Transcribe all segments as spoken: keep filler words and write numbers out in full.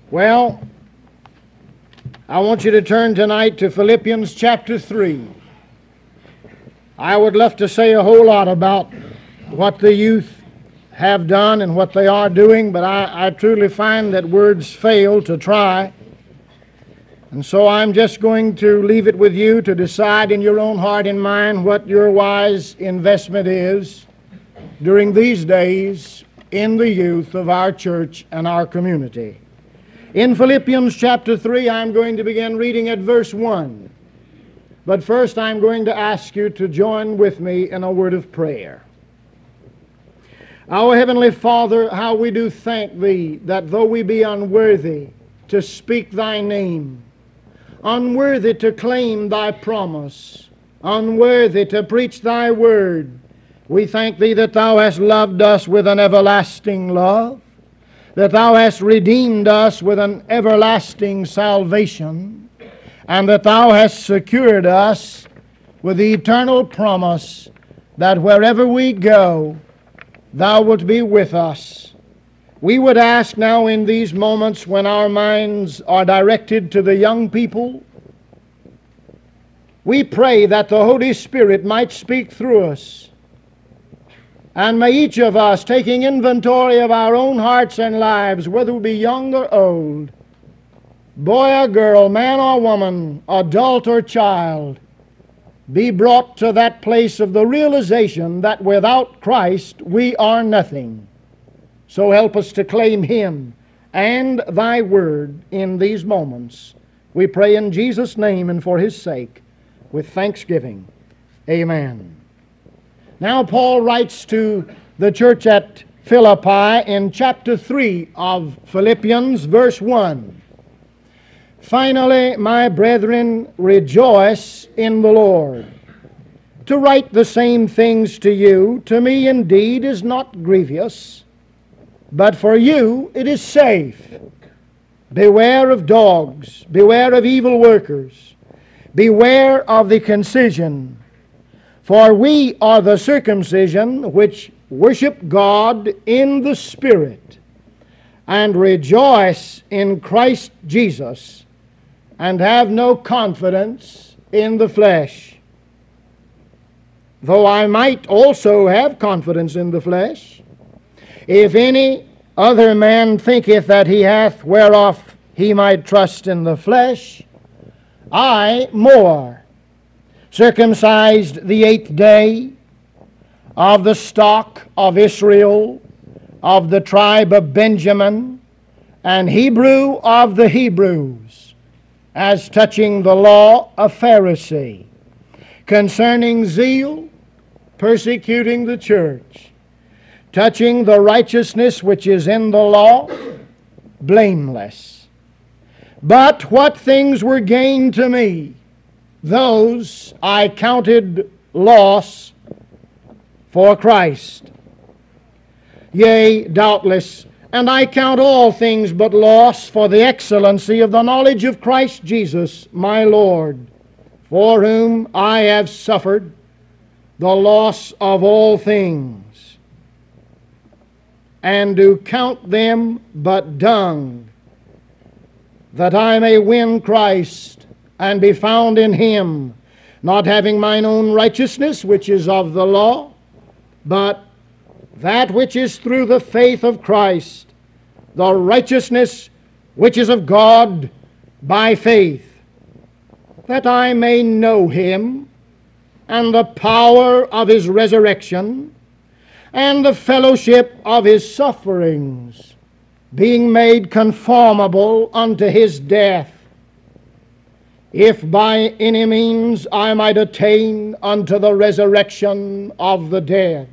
Well, I want you to turn tonight to Philippians chapter three. I would love to say a whole lot about what the youth have done and what they are doing, but I, I truly find that words fail to try. And so I'm just going to leave it with you to decide in your own heart and mind what your wise investment is during these days in the youth of our church and our community. In Philippians chapter three, I'm going to begin reading at verse one. But first, I'm going to ask you to join with me in a word of prayer. Our Heavenly Father, how we do thank Thee that though we be unworthy to speak Thy name, unworthy to claim Thy promise, unworthy to preach Thy word, we thank Thee that Thou hast loved us with an everlasting love, that Thou hast redeemed us with an everlasting salvation, and that Thou hast secured us with the eternal promise that wherever we go, Thou wilt be with us. We would ask now in these moments when our minds are directed to the young people, we pray that the Holy Spirit might speak through us. And may each of us, taking inventory of our own hearts and lives, whether we be young or old, boy or girl, man or woman, adult or child, be brought to that place of the realization that without Christ we are nothing. So help us to claim Him and Thy Word in these moments. We pray in Jesus' name and for His sake with thanksgiving. Amen. Now Paul writes to the church at Philippi in chapter three of Philippians, verse one. Finally, my brethren, rejoice in the Lord. To write the same things to you, to me indeed is not grievous, but for you it is safe. Beware of dogs, beware of evil workers, beware of the concision. For we are the circumcision which worship God in the Spirit, and rejoice in Christ Jesus, and have no confidence in the flesh. Though I might also have confidence in the flesh, if any other man thinketh that he hath whereof he might trust in the flesh, I more, circumcised the eighth day, of the stock of Israel, of the tribe of Benjamin, and Hebrew of the Hebrews, as touching the law, a Pharisee, concerning zeal, persecuting the church, touching the righteousness which is in the law, blameless. But what things were gained to me, those I counted loss for Christ. Yea, doubtless, and I count all things but loss for the excellency of the knowledge of Christ Jesus, my Lord, for whom I have suffered the loss of all things, and do count them but dung, that I may win Christ, and be found in Him, not having mine own righteousness, which is of the law, but that which is through the faith of Christ, the righteousness which is of God by faith, that I may know Him, and the power of His resurrection, and the fellowship of His sufferings, being made conformable unto His death, if by any means I might attain unto the resurrection of the dead.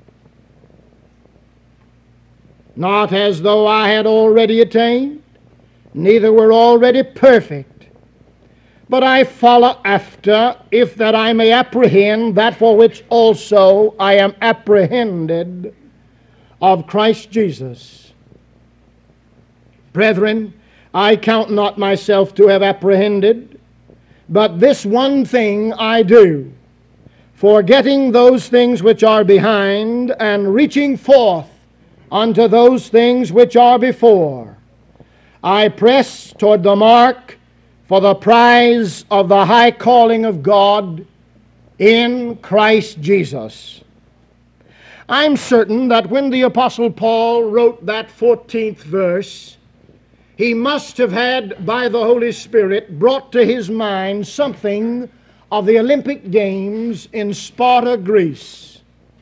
Not as though I had already attained, neither were already perfect, but I follow after, if that I may apprehend that for which also I am apprehended of Christ Jesus. Brethren, I count not myself to have apprehended, but this one thing I do, forgetting those things which are behind, and reaching forth unto those things which are before, I press toward the mark for the prize of the high calling of God in Christ Jesus. I'm certain that when the Apostle Paul wrote that fourteenth verse, he must have had, by the Holy Spirit, brought to his mind something of the Olympic Games in Sparta, Greece.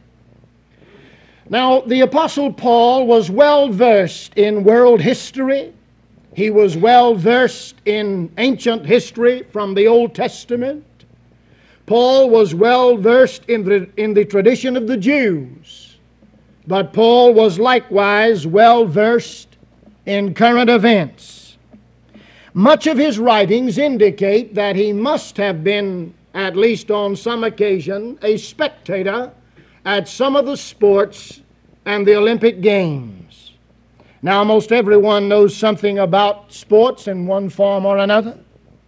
Now, the Apostle Paul was well versed in world history. He was well versed in ancient history from the Old Testament. Paul was well versed in the, in the tradition of the Jews. But Paul was likewise well versed in current events. Much of his writings indicate that he must have been, at least on some occasion, a spectator at some of the sports and the Olympic Games. Now, most everyone knows something about sports in one form or another.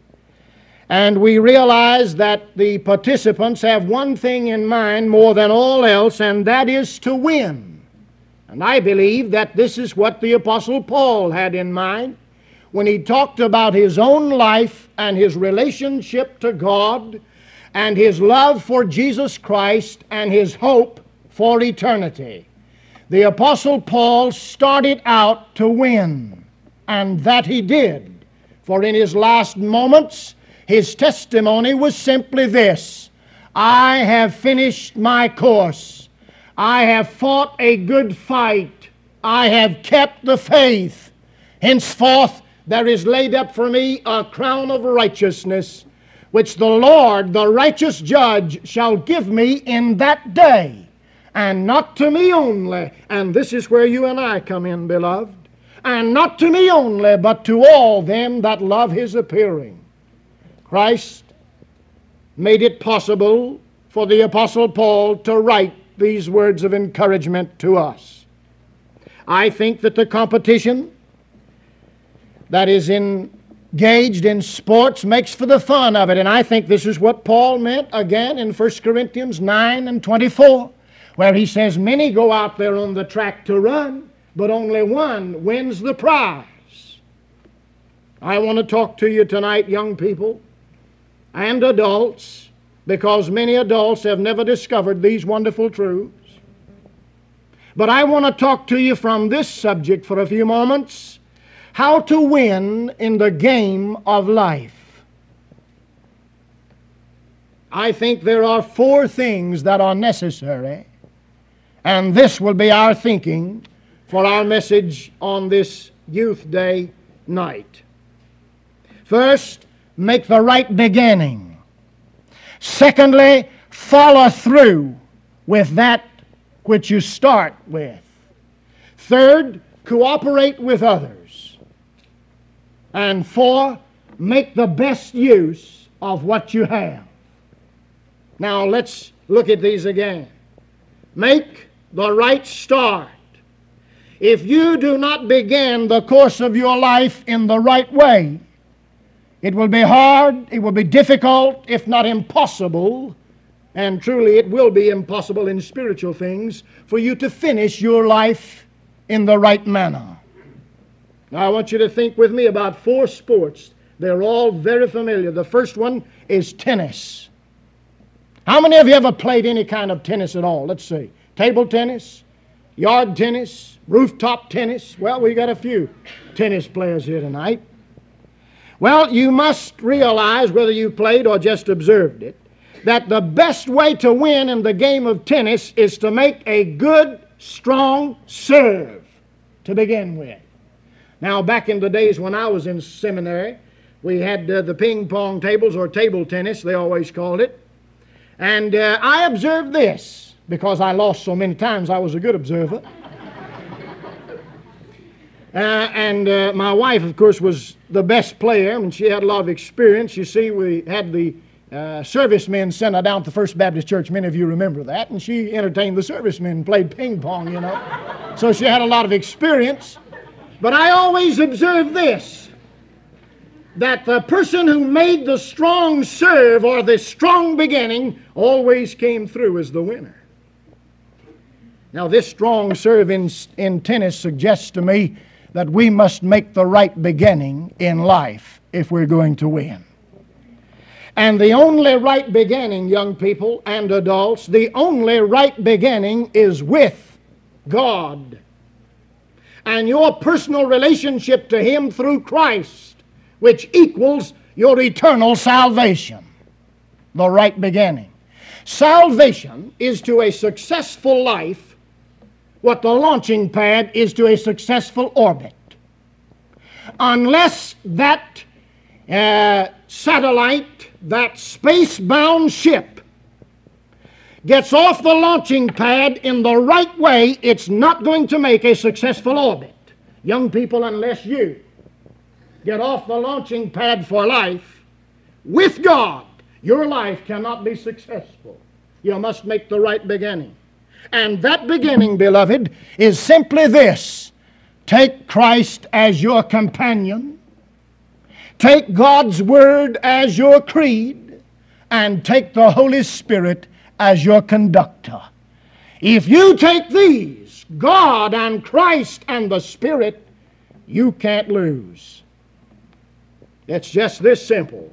And we realize that the participants have one thing in mind more than all else, and that is to win. And I believe that this is what the Apostle Paul had in mind when he talked about his own life and his relationship to God and his love for Jesus Christ and his hope for eternity. The Apostle Paul started out to win, and that he did. For in his last moments, his testimony was simply this: I have finished my course. I have fought a good fight. I have kept the faith. Henceforth there is laid up for me a crown of righteousness, which the Lord, the righteous judge, shall give me in that day. And not to me only, and this is where you and I come in, beloved, and not to me only, but to all them that love his appearing. Christ made it possible for the Apostle Paul to write these words of encouragement to us. I think that the competition that is engaged in sports makes for the fun of it, and I think this is what Paul meant again in First Corinthians nine and twenty-four, where he says, many go out there on the track to run, but only one wins the prize. I want to talk to you tonight, young people and adults, because many adults have never discovered these wonderful truths. But I want to talk to you from this subject for a few moments: how to win in the game of life. I think there are four things that are necessary, and this will be our thinking for our message on this Youth Day night. First, make the right beginning. Secondly, follow through with that which you start with. Third, cooperate with others. And four, make the best use of what you have. Now let's look at these again. Make the right start. If you do not begin the course of your life in the right way, it will be hard, it will be difficult, if not impossible, and truly it will be impossible in spiritual things, for you to finish your life in the right manner. Now I want you to think with me about four sports. They're all very familiar. The first one is tennis. How many of you ever played any kind of tennis at all? Let's see. Table tennis, yard tennis, rooftop tennis. Well, we got a few tennis players here tonight. Well, you must realize, whether you played or just observed it, that the best way to win in the game of tennis is to make a good, strong serve to begin with. Now, back in the days when I was in seminary, we had uh, the ping pong tables, or table tennis, they always called it. And uh, I observed this, because I lost so many times, I was a good observer. Uh, and uh, my wife, of course, was the best player, and she had a lot of experience. You see, we had the uh, servicemen sent her down to the First Baptist Church. Many of you remember that. And she entertained the servicemen and played ping pong, you know. So she had a lot of experience. But I always observed this, that the person who made the strong serve or the strong beginning always came through as the winner. Now, this strong serve in, in tennis suggests to me that we must make the right beginning in life if we're going to win. And the only right beginning, young people and adults, the only right beginning is with God. And your personal relationship to Him through Christ, which equals your eternal salvation. The right beginning. Salvation is to a successful life what the launching pad is to a successful orbit. Unless that uh, satellite, that space-bound ship, gets off the launching pad in the right way, it's not going to make a successful orbit. Young people, unless you get off the launching pad for life with God, your life cannot be successful. You must make the right beginning. And that beginning, beloved, is simply this. Take Christ as your companion. Take God's Word as your creed. And take the Holy Spirit as your conductor. If you take these, God and Christ and the Spirit, you can't lose. It's just this simple.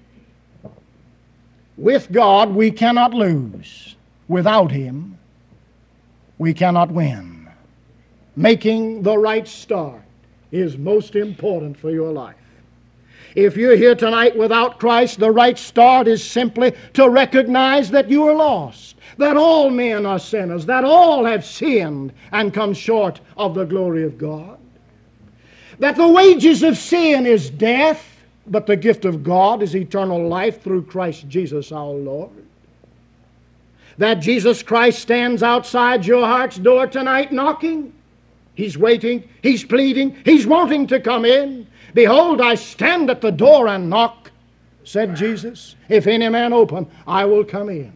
With God, we cannot lose. Without Him, we cannot win. Making the right start is most important for your life. If you're here tonight without Christ, the right start is simply to recognize that you are lost, that all men are sinners, that all have sinned and come short of the glory of God, that the wages of sin is death, but the gift of God is eternal life through Christ Jesus our Lord. That Jesus Christ stands outside your heart's door tonight knocking. He's waiting, He's pleading, He's wanting to come in. Behold, I stand at the door and knock, said Jesus. If any man open, I will come in.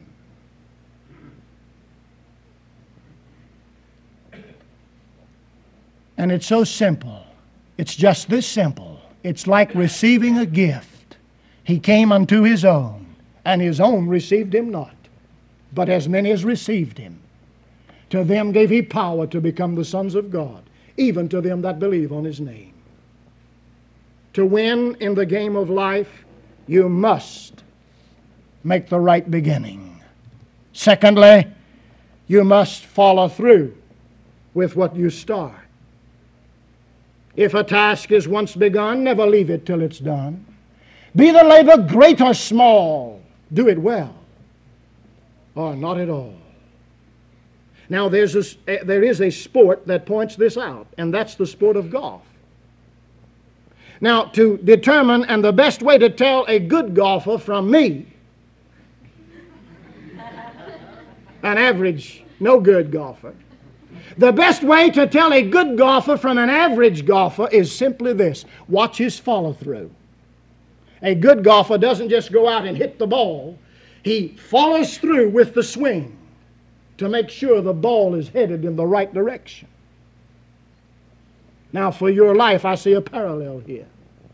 And it's so simple. It's just this simple. It's like receiving a gift. He came unto His own, and His own received Him not. But as many as received Him, to them gave He power to become the sons of God, even to them that believe on His name. To win in the game of life, you must make the right beginning. Secondly, you must follow through with what you start. If a task is once begun, never leave it till it's done. Be the labor great or small, do it well, or not at all. Now, there's a, there is a sport that points this out, and that's the sport of golf. Now, to determine, and the best way to tell a good golfer from me, an average, no good golfer, the best way to tell a good golfer from an average golfer is simply this. Watch his follow-through. A good golfer doesn't just go out and hit the ball. He follows through with the swing to make sure the ball is headed in the right direction. Now, for your life, I see a parallel here.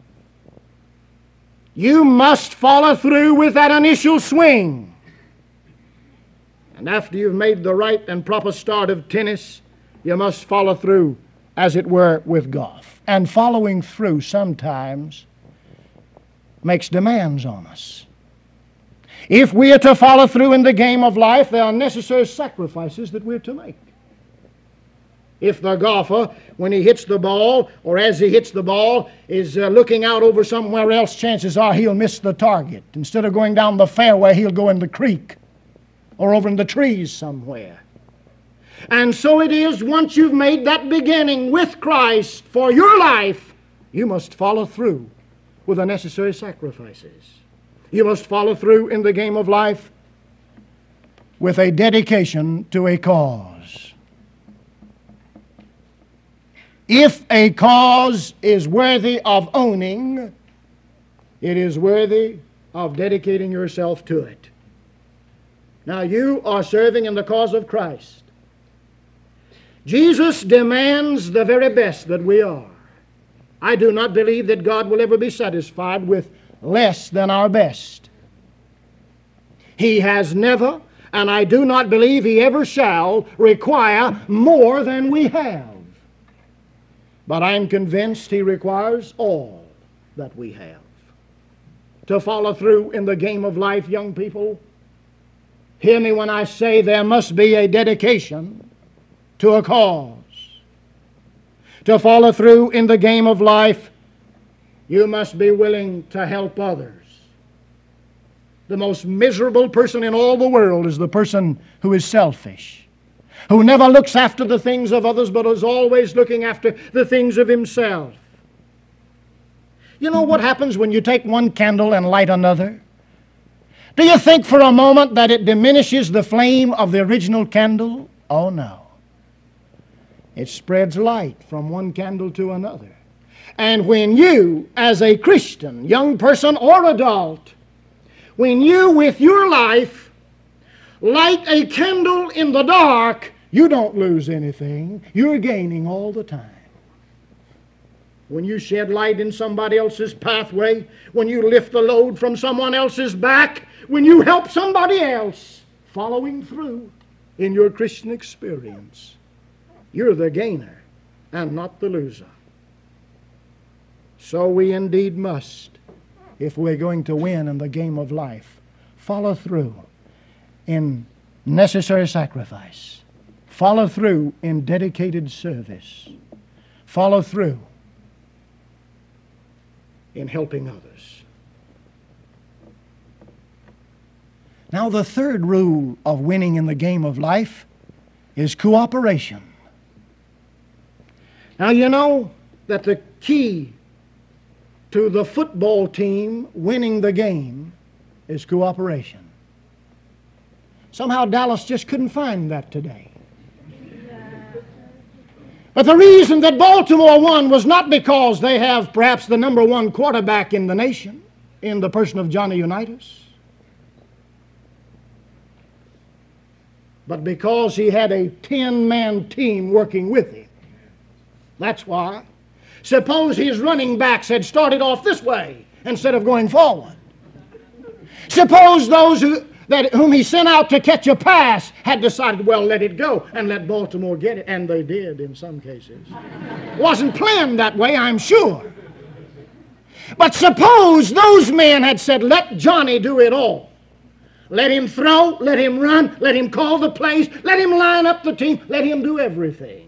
You must follow through with that initial swing. And after you've made the right and proper start of tennis, you must follow through, as it were, with golf. And following through sometimes makes demands on us. If we are to follow through in the game of life, there are necessary sacrifices that we're to make. If the golfer, when he hits the ball, or as he hits the ball, is uh, looking out over somewhere else, chances are he'll miss the target. Instead of going down the fairway, he'll go in the creek or over in the trees somewhere. And so it is, once you've made that beginning with Christ for your life, you must follow through with the necessary sacrifices. You must follow through in the game of life with a dedication to a cause. If a cause is worthy of owning, it is worthy of dedicating yourself to it. Now, you are serving in the cause of Christ. Jesus demands the very best that we are. I do not believe that God will ever be satisfied with less than our best. He has never, and I do not believe He ever shall, require more than we have. But I'm convinced He requires all that we have. To follow through in the game of life, young people, hear me when I say there must be a dedication to a cause. To follow through in the game of life, you must be willing to help others. The most miserable person in all the world is the person who is selfish, who never looks after the things of others but is always looking after the things of himself. You know what happens when you take one candle and light another? Do you think for a moment that it diminishes the flame of the original candle? Oh no. It spreads light from one candle to another. And when you, as a Christian, young person or adult, when you with your life light a candle in the dark, you don't lose anything. You're gaining all the time. When you shed light in somebody else's pathway, when you lift the load from someone else's back, when you help somebody else following through in your Christian experience, you're the gainer and not the loser. So we indeed must, if we're going to win in the game of life, follow through in necessary sacrifice, follow through in dedicated service, follow through in helping others. Now, the third rule of winning in the game of life is cooperation. Now, you know that the key to the football team winning the game is cooperation. Somehow Dallas just couldn't find that today. But the reason that Baltimore won was not because they have perhaps the number one quarterback in the nation, in the person of Johnny Unitas, but because he had a ten-man team working with him. That's why. Suppose his running backs had started off this way instead of going forward. Suppose those who that whom he sent out to catch a pass had decided, well, let it go and let Baltimore get it. And they did in some cases. Wasn't planned that way, I'm sure. But suppose those men had said, let Johnny do it all. Let him throw, let him run, let him call the plays, let him line up the team, let him do everything.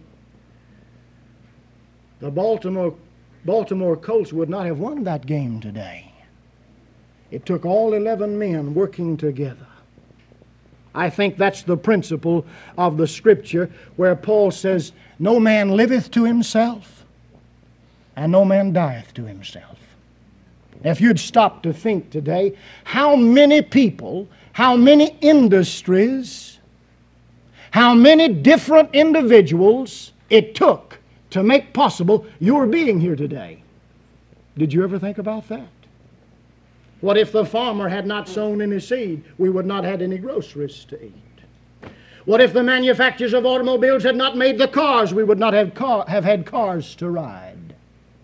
The Baltimore, Baltimore Colts would not have won that game today. It took all eleven men working together. I think that's the principle of the Scripture where Paul says, no man liveth to himself, and no man dieth to himself. If you'd stop to think today, how many people, how many industries, how many different individuals it took to make possible your being here today. Did you ever think about that? What if the farmer had not sown any seed? We would not have had any groceries to eat. What if the manufacturers of automobiles had not made the cars? We would not have, car, have had cars to ride.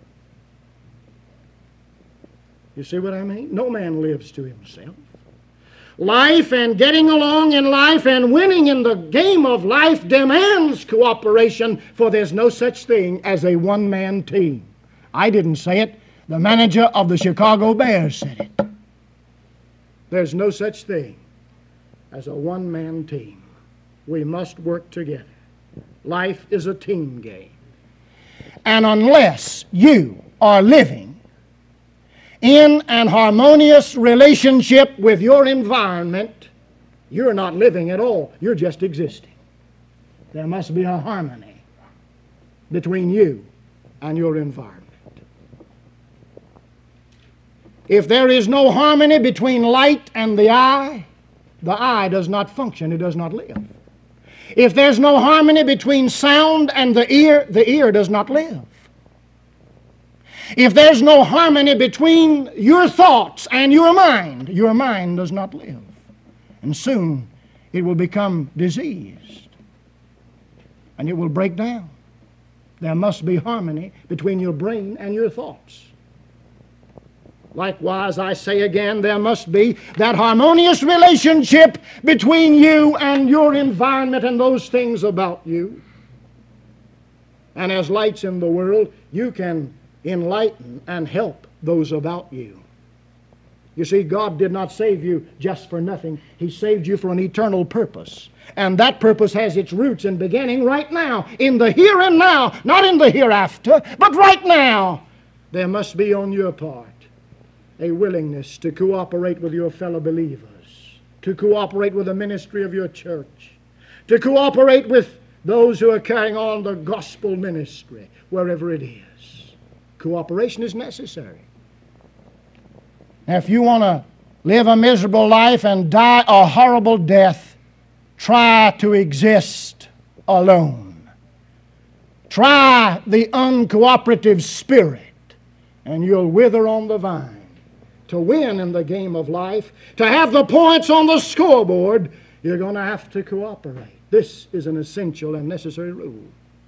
You see what I mean? No man lives to himself. Life and getting along in life and winning in the game of life demands cooperation, for there's no such thing as a one-man team. I didn't say it. The manager of the Chicago Bears said it. There's no such thing as a one-man team. We must work together. Life is a team game. And unless you are living in an harmonious relationship with your environment, you're not living at all. You're just existing. There must be a harmony between you and your environment. If there is no harmony between light and the eye, the eye does not function, it does not live. If there's no harmony between sound and the ear, the ear does not live. If there's no harmony between your thoughts and your mind, your mind does not live. And soon it will become diseased and it will break down. There must be harmony between your brain and your thoughts. Likewise, I say again, there must be that harmonious relationship between you and your environment and those things about you. And as lights in the world, you can enlighten and help those about you. You see, God did not save you just for nothing. He saved you for an eternal purpose. And that purpose has its roots and beginning right now, in the here and now, not in the hereafter, but right now. There must be on your part a willingness to cooperate with your fellow believers, to cooperate with the ministry of your church, to cooperate with those who are carrying on the gospel ministry, wherever it is. Cooperation is necessary. Now, if you want to live a miserable life and die a horrible death, try to exist alone. Try the uncooperative spirit, and you'll wither on the vine. To win in the game of life, to have the points on the scoreboard, you're going to have to cooperate. This is an essential and necessary rule.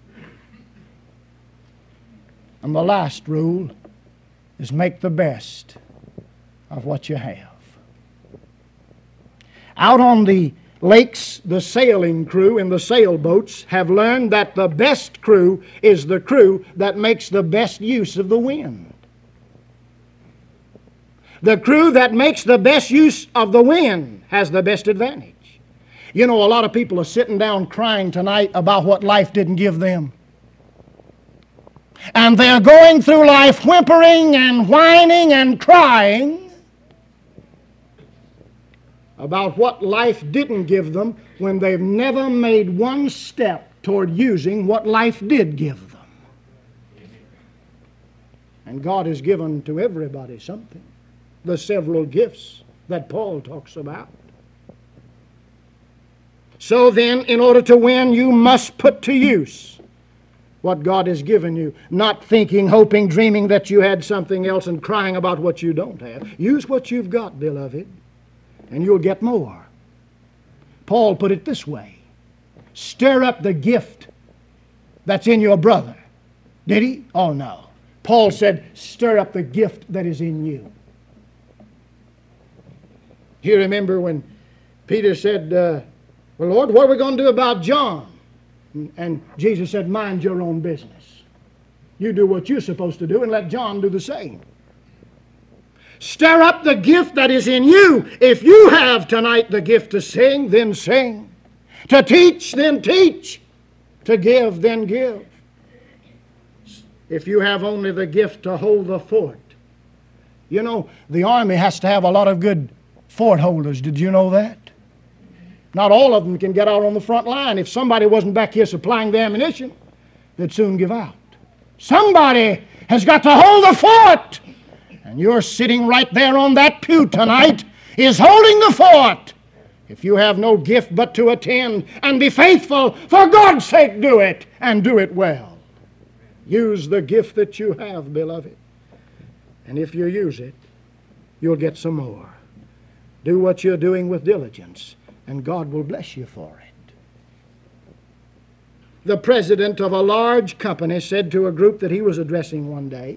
And the last rule is make the best of what you have. Out on the lakes, the sailing crew in the sailboats have learned that the best crew is the crew that makes the best use of the wind. The crew that makes the best use of the wind has the best advantage. You know, a lot of people are sitting down crying tonight about what life didn't give them. And they're going through life whimpering and whining and crying about what life didn't give them when they've never made one step toward using what life did give them. And God has given to everybody something. The several gifts that Paul talks about. So then, in order to win, you must put to use what God has given you, not thinking, hoping, dreaming that you had something else and crying about what you don't have. Use what you've got, beloved, and you'll get more. Paul put it this way: stir up the gift that's in your brother. Did he? Oh, no. Paul said, stir up the gift that is in you. You remember when Peter said, uh, well, Lord, what are we going to do about John? And, and Jesus said, mind your own business. You do what you're supposed to do and let John do the same. Stir up the gift that is in you. If you have tonight the gift to sing, then sing. To teach, then teach. To give, then give. If you have only the gift to hold the fort. You know, the army has to have a lot of good fort holders. Did you know that? Not all of them can get out on the front line. If somebody wasn't back here supplying the ammunition, they'd soon give out. Somebody has got to hold the fort. And you're sitting right there on that pew tonight, is holding the fort. If you have no gift but to attend and be faithful, for God's sake do it, and do it well. Use the gift that you have, beloved. And if you use it, you'll get some more. Do what you're doing with diligence, and God will bless you for it. The president of a large company said to a group that he was addressing one day,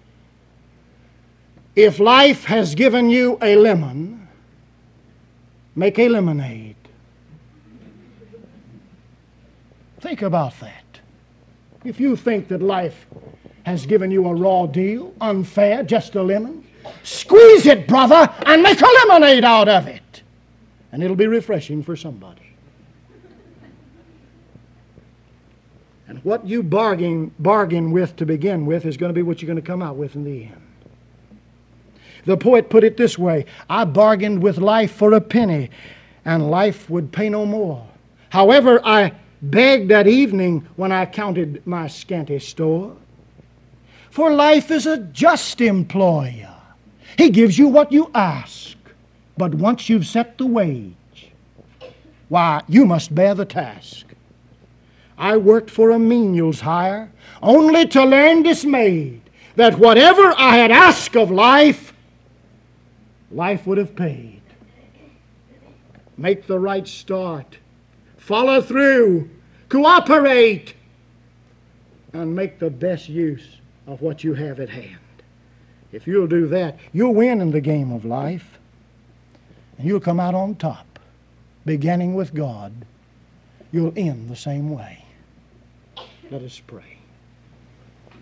if life has given you a lemon, make a lemonade. Think about that. If you think that life has given you a raw deal, unfair, just a lemon, squeeze it, brother, and make a lemonade out of it. And it'll be refreshing for somebody. And what you bargain, bargain with to begin with is going to be what you're going to come out with in the end. The poet put it this way: I bargained with life for a penny, and life would pay no more. However, I begged that evening when I counted my scanty store. For life is a just employer. He gives you what you ask, but once you've set the wage, why, you must bear the task. I worked for a menial's hire, only to learn dismayed that whatever I had asked of life, life would have paid. Make the right start. Follow through. Cooperate. And make the best use of what you have at hand. If you'll do that, you'll win in the game of life. And you'll come out on top. Beginning with God, you'll end the same way. Let us pray.